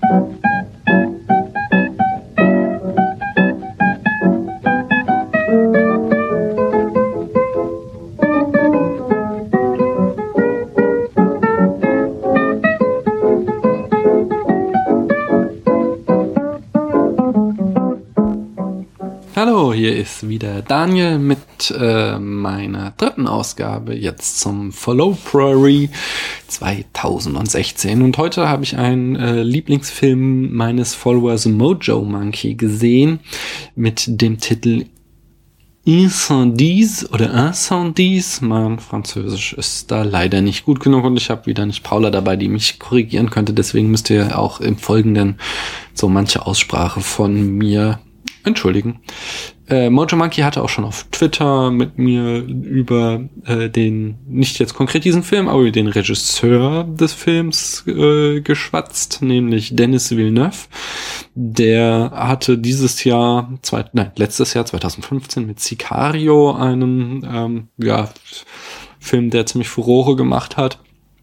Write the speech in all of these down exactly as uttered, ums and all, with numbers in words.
Hallo, hier ist wieder Daniel mit äh, meiner dritten Ausgabe jetzt zum Follow Prairie zwanzig sechzehn. Und heute habe ich einen äh, Lieblingsfilm meines Followers Mojo Monkey gesehen mit dem Titel Incendies oder Incendies. Mein Französisch ist da leider nicht gut genug und ich habe wieder nicht Paula dabei, die mich korrigieren könnte. Deswegen müsst ihr auch im Folgenden so manche Aussprache von mir entschuldigen. Äh, Mojo Monkey hatte auch schon auf Twitter mit mir über äh, den, nicht jetzt konkret diesen Film, aber über den Regisseur des Films äh, geschwatzt, nämlich Denis Villeneuve. Der hatte dieses Jahr, zwei, nein, letztes Jahr zwanzig fünfzehn mit Sicario einen ähm, ja, Film, der ziemlich Furore gemacht hat.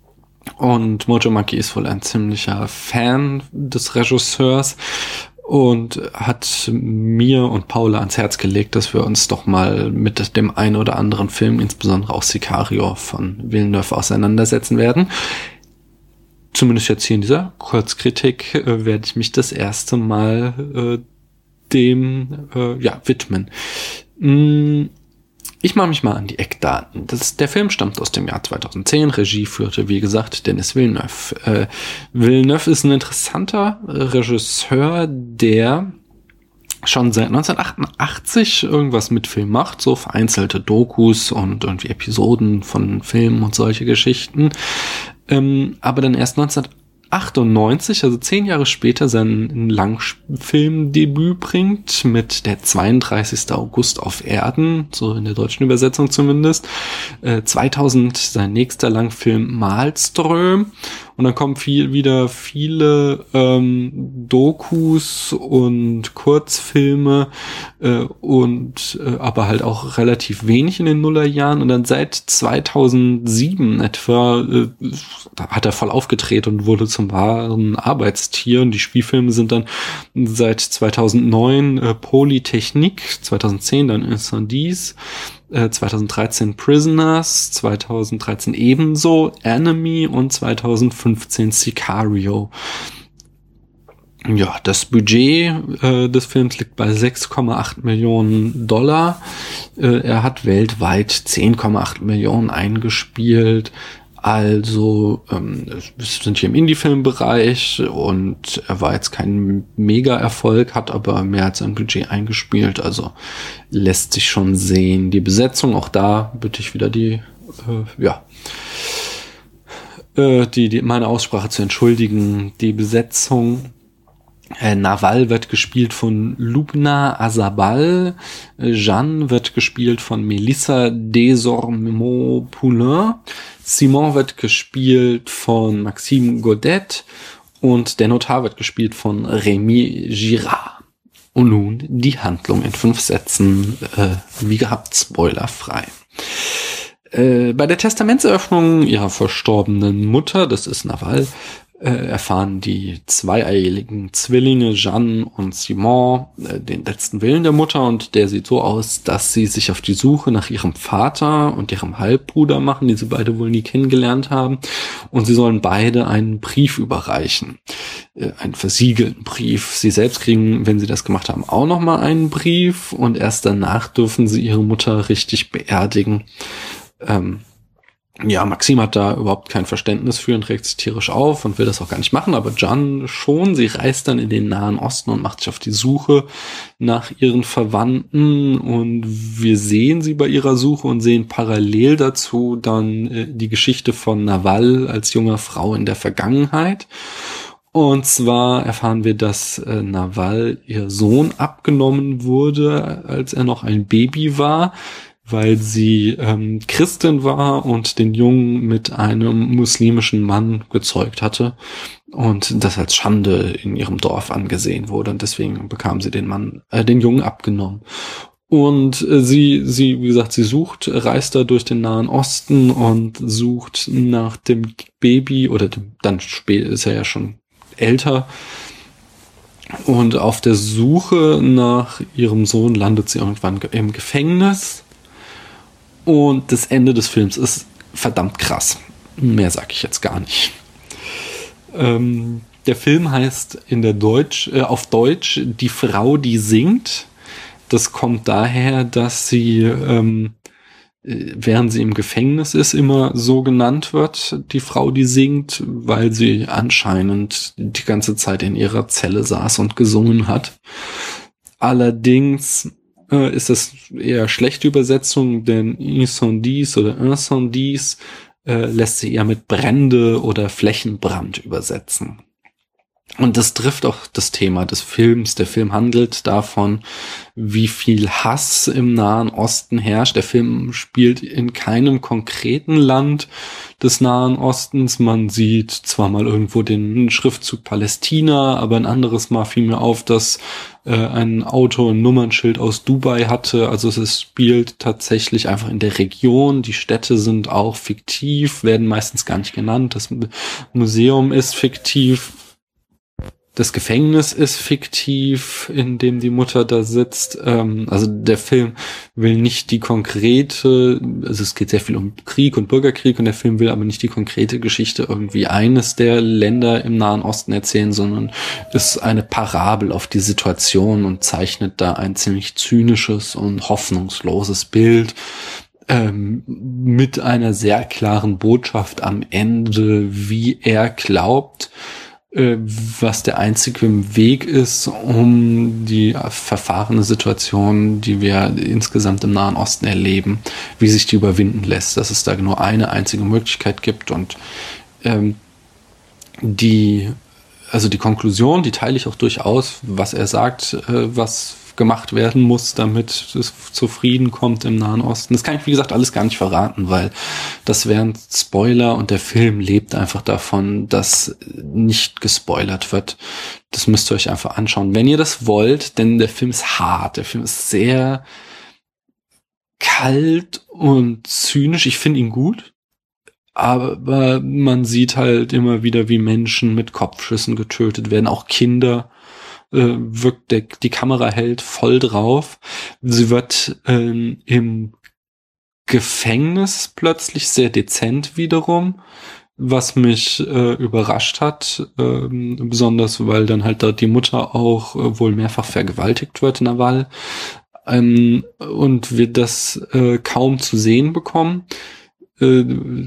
Und Mojo Monkey ist wohl ein ziemlicher Fan des Regisseurs und hat mir und Paula ans Herz gelegt, dass wir uns doch mal mit dem einen oder anderen Film, insbesondere auch Sicario von Villeneuve, auseinandersetzen werden. Zumindest jetzt hier in dieser Kurzkritik äh, werde ich mich das erste Mal äh, dem äh, ja widmen. Mm. Ich mache mich mal an die Eckdaten. Das, der Film stammt aus dem Jahr zweitausendzehn. Regie führte, wie gesagt, Denis Villeneuve. Äh, Villeneuve ist ein interessanter Regisseur, der schon seit neunzehnhundertachtundachtzig irgendwas mit Film macht, so vereinzelte Dokus und irgendwie Episoden von Filmen und solche Geschichten. Ähm, aber dann erst neunzehnhundertachtundneunzig, also zehn Jahre später, sein Langfilmdebüt bringt mit der zweiunddreißigster August auf Erden, so in der deutschen Übersetzung zumindest. Äh, zweitausend sein nächster Langfilm Malström. Und dann kommen viel, wieder viele ähm, Dokus und Kurzfilme äh, und äh, aber halt auch relativ wenig in den Nullerjahren. Und dann seit zweitausendsieben etwa äh, hat er voll aufgedreht und wurde zum wahren Arbeitstier. Und die Spielfilme sind dann seit zweitausendneun äh, Polytechnik, zweitausendzehn dann Incendies, zweitausenddreizehn Prisoners, zweitausenddreizehn ebenso Enemy und zweitausendfünfzehn Sicario. Ja, das Budget äh, des Films liegt bei sechs Komma acht Millionen Dollar. Äh, er hat weltweit zehn Komma acht Millionen eingespielt. Also, ähm, wir sind hier im Indie-Film-Bereich und er war jetzt kein Mega-Erfolg, hat aber mehr als ein Budget eingespielt, also lässt sich schon sehen. Die Besetzung, auch da bitte ich wieder die, äh, ja, äh, die, die, meine Aussprache zu entschuldigen. Die Besetzung, Äh, Naval wird gespielt von Lubna Azabal, äh, Jeanne wird gespielt von Melissa Desormeaux-Poulain, Simon wird gespielt von Maxime Godet und der Notar wird gespielt von Rémi Girard. Und nun die Handlung in fünf Sätzen, äh, wie gehabt, spoilerfrei. Äh, bei der Testamentseröffnung ihrer verstorbenen Mutter, das ist Naval, Äh, erfahren die zweieiigen Zwillinge Jeanne und Simon äh, den letzten Willen der Mutter, und der sieht so aus, dass sie sich auf die Suche nach ihrem Vater und ihrem Halbbruder machen, die sie beide wohl nie kennengelernt haben, und sie sollen beide einen Brief überreichen, äh, einen versiegelten Brief. Sie selbst kriegen, wenn sie das gemacht haben, auch nochmal einen Brief, und erst danach dürfen sie ihre Mutter richtig beerdigen. Ähm, Ja, Maxime hat da überhaupt kein Verständnis für und regt sich tierisch auf und will das auch gar nicht machen, aber Jeanne schon. Sie reist dann in den Nahen Osten und macht sich auf die Suche nach ihren Verwandten, und wir sehen sie bei ihrer Suche und sehen parallel dazu dann äh, die Geschichte von Naval als junger Frau in der Vergangenheit. Und zwar erfahren wir, dass äh, Naval ihr Sohn abgenommen wurde, als er noch ein Baby war, weil sie ähm, Christin war und den Jungen mit einem muslimischen Mann gezeugt hatte und das als Schande in ihrem Dorf angesehen wurde, und deswegen bekam sie den Mann, äh, den Jungen abgenommen. Und äh, sie, sie, wie gesagt, sie sucht, reist da durch den Nahen Osten und sucht nach dem Baby, oder dem, dann spät ist er ja schon älter, Und auf der Suche nach ihrem Sohn landet sie irgendwann im Gefängnis. Und das Ende des Films ist verdammt krass. Mehr sage ich jetzt gar nicht. Ähm, der Film heißt in der Deutsch, äh, auf Deutsch Die Frau, die singt. Das kommt daher, dass sie, ähm, während sie im Gefängnis ist, immer so genannt wird, die Frau, die singt, weil sie anscheinend die ganze Zeit in ihrer Zelle saß und gesungen hat. Allerdings äh, ist das eher schlechte Übersetzung, denn Incendis oder Incendis äh, lässt sich eher mit Brände oder Flächenbrand übersetzen. Und das trifft auch das Thema des Films. Der Film handelt davon, wie viel Hass im Nahen Osten herrscht. Der Film spielt in keinem konkreten Land des Nahen Ostens. Man sieht zwar mal irgendwo den Schriftzug Palästina, aber ein anderes Mal fiel mir auf, dass äh, ein Auto ein Nummernschild aus Dubai hatte. Also es spielt tatsächlich einfach in der Region. Die Städte sind auch fiktiv, werden meistens gar nicht genannt. Das Museum ist fiktiv. Das Gefängnis ist fiktiv, in dem die Mutter da sitzt. Ähm, also der Film will nicht die konkrete, also es geht sehr viel um Krieg und Bürgerkrieg und der Film will aber nicht die konkrete Geschichte irgendwie eines der Länder im Nahen Osten erzählen, sondern ist eine Parabel auf die Situation und zeichnet da ein ziemlich zynisches und hoffnungsloses Bild. Ähm, mit einer sehr klaren Botschaft am Ende, wie er glaubt, was der einzige Weg ist, um die verfahrene Situation, die wir insgesamt im Nahen Osten erleben, wie sich die überwinden lässt, dass es da nur eine einzige Möglichkeit gibt und ähm, die, also die Konklusion, die teile ich auch durchaus, was er sagt, äh, was gemacht werden muss, damit es zu Frieden kommt im Nahen Osten. Das kann ich, wie gesagt, alles gar nicht verraten, weil das wären Spoiler und der Film lebt einfach davon, dass nicht gespoilert wird. Das müsst ihr euch einfach anschauen, wenn ihr das wollt, denn der Film ist hart, der Film ist sehr kalt und zynisch. Ich finde ihn gut, aber man sieht halt immer wieder, wie Menschen mit Kopfschüssen getötet werden, auch Kinder. Äh, wirkt der, die Kamera hält voll drauf. Sie wird ähm, im Gefängnis plötzlich sehr dezent wiederum, was mich äh, überrascht hat, ähm, besonders weil dann halt da die Mutter auch äh, wohl mehrfach vergewaltigt wird in der Wahl ähm, und wir das äh, kaum zu sehen bekommen. Äh,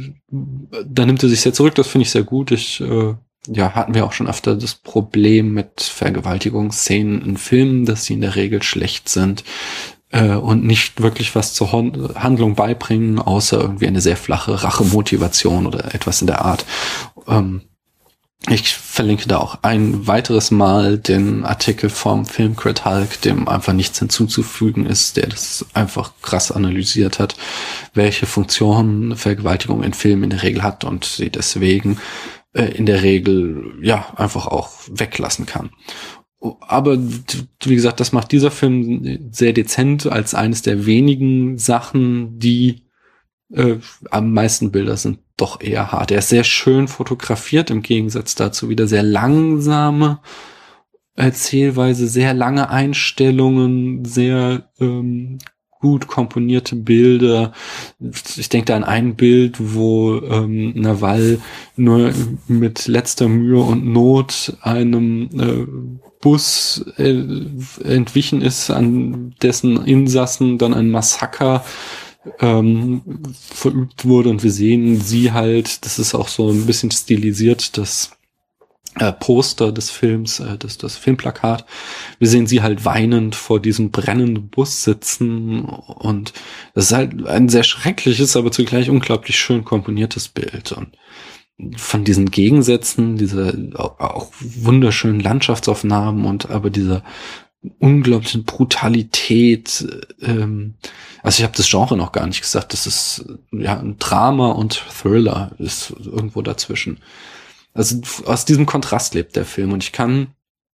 da nimmt er sich sehr zurück, das finde ich sehr gut. Ich äh, Ja, hatten wir auch schon öfter das Problem mit Vergewaltigungsszenen in Filmen, dass sie in der Regel schlecht sind äh, und nicht wirklich was zur Hon- Handlung beibringen, außer irgendwie eine sehr flache Rachemotivation oder etwas in der Art. Ähm, ich verlinke da auch ein weiteres Mal den Artikel vom Filmcrit Hulk, dem einfach nichts hinzuzufügen ist, der das einfach krass analysiert hat, welche Funktionen Vergewaltigung in Filmen in der Regel hat und sie deswegen in der Regel, ja, einfach auch weglassen kann. Aber, wie gesagt, das macht dieser Film sehr dezent als eines der wenigen Sachen, die äh, am meisten Bilder sind doch eher hart. Er ist sehr schön fotografiert, im Gegensatz dazu wieder sehr langsame Erzählweise, sehr lange Einstellungen, sehr ähm, gut komponierte Bilder. Ich denke da an ein Bild, wo ähm, Nawal nur mit letzter Mühe und Not einem äh, Bus äh, entwichen ist, an dessen Insassen dann ein Massaker ähm, verübt wurde und wir sehen sie halt, das ist auch so ein bisschen stilisiert, das Äh, Poster des Films, äh, das, das Filmplakat. Wir sehen sie halt weinend vor diesem brennenden Bus sitzen und das ist halt ein sehr schreckliches, aber zugleich unglaublich schön komponiertes Bild und von diesen Gegensätzen, dieser auch, auch wunderschönen Landschaftsaufnahmen und aber dieser unglaublichen Brutalität, ähm, also ich habe das Genre noch gar nicht gesagt, das ist ja ein Drama und Thriller ist irgendwo dazwischen. Also aus diesem Kontrast lebt der Film und ich kann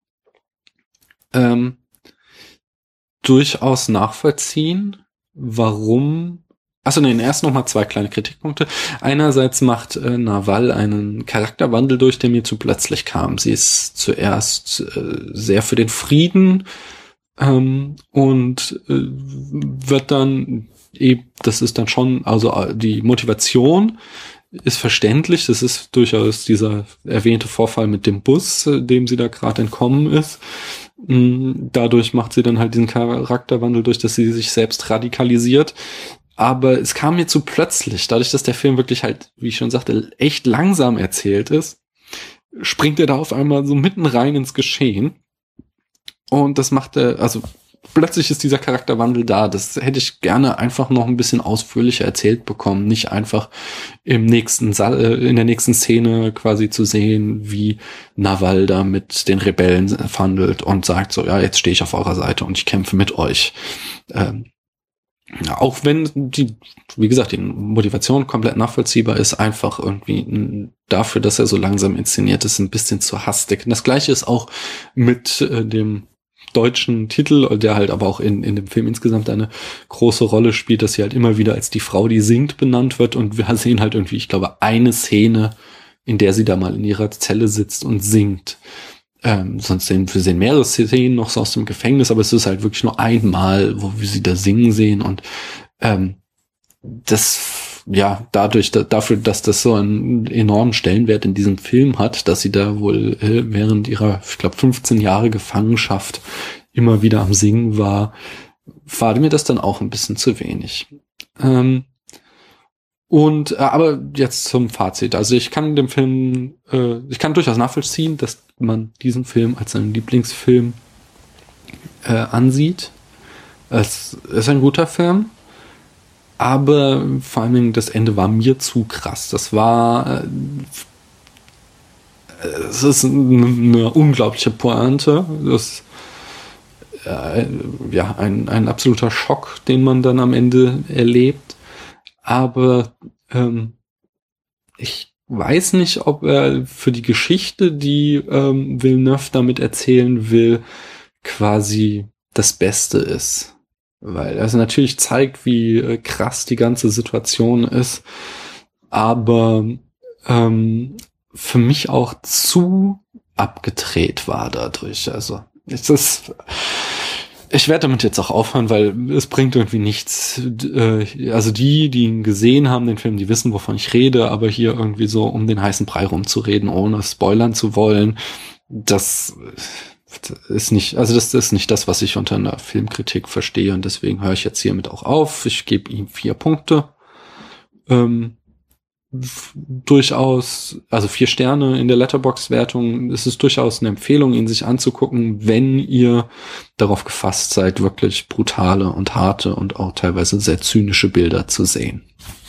ähm, durchaus nachvollziehen, warum, Achso, nee, erst noch mal zwei kleine Kritikpunkte. Einerseits macht äh, Naval einen Charakterwandel durch, der mir zu plötzlich kam. Sie ist zuerst äh, sehr für den Frieden ähm, und äh, wird dann eben, das ist dann schon, also die Motivation ist verständlich. Das ist durchaus dieser erwähnte Vorfall mit dem Bus, äh, dem sie da gerade entkommen ist. Dadurch macht sie dann halt diesen Charakterwandel durch, dass sie sich selbst radikalisiert. Aber es kam mir zu plötzlich, dadurch, dass der Film wirklich halt, wie ich schon sagte, echt langsam erzählt ist, springt er da auf einmal so mitten rein ins Geschehen. Und das macht er, also plötzlich ist dieser Charakterwandel da. Das hätte ich gerne einfach noch ein bisschen ausführlicher erzählt bekommen. Nicht einfach im nächsten Sa- in der nächsten Szene quasi zu sehen, wie Naval da mit den Rebellen verhandelt und sagt so, ja, jetzt stehe ich auf eurer Seite und ich kämpfe mit euch. Ähm, ja, auch wenn die, wie gesagt, die Motivation komplett nachvollziehbar ist, einfach irgendwie dafür, dass er so langsam inszeniert ist, ein bisschen zu hastig. Und das Gleiche ist auch mit äh, dem deutschen Titel, der halt aber auch in, in dem Film insgesamt eine große Rolle spielt, dass sie halt immer wieder als die Frau, die singt, benannt wird. Und wir sehen halt irgendwie, ich glaube, eine Szene, in der sie da mal in ihrer Zelle sitzt und singt. Ähm, sonst sehen wir sehen mehrere Szenen noch so aus dem Gefängnis, aber es ist halt wirklich nur einmal, wo wir sie da singen sehen. Und ähm, das, ja, dadurch, da, dafür, dass das so einen enormen Stellenwert in diesem Film hat, dass sie da wohl äh, während ihrer, ich glaube, fünfzehn Jahre Gefangenschaft immer wieder am Singen war, war mir das dann auch ein bisschen zu wenig. Ähm, und, äh, aber jetzt zum Fazit. Also ich kann dem Film, äh, ich kann durchaus nachvollziehen, dass man diesen Film als seinen Lieblingsfilm äh, ansieht. Es ist ein guter Film. Aber vor allen Dingen das Ende war mir zu krass. Das war, äh, es ist eine unglaubliche Pointe. Das äh, ja ein ein absoluter Schock, den man dann am Ende erlebt. Aber ähm, ich weiß nicht, ob er für die Geschichte, die ähm, Villeneuve damit erzählen will, quasi das Beste ist. Weil er also natürlich zeigt, wie äh, krass die ganze Situation ist, aber ähm, für mich auch zu abgedreht war dadurch. Also es ist, ich werde damit jetzt auch aufhören, weil es bringt irgendwie nichts. Äh, also die, die ihn gesehen haben, den Film, die wissen, wovon ich rede, aber hier irgendwie so um den heißen Brei rumzureden, ohne spoilern zu wollen, das ist nicht, also das ist nicht das, was ich unter einer Filmkritik verstehe, und deswegen höre ich jetzt hiermit auch auf. Ich gebe ihm vier Punkte. Ähm, durchaus, also vier Sterne in der Letterboxd-Wertung. Es ist durchaus eine Empfehlung, ihn sich anzugucken, wenn ihr darauf gefasst seid, wirklich brutale und harte und auch teilweise sehr zynische Bilder zu sehen.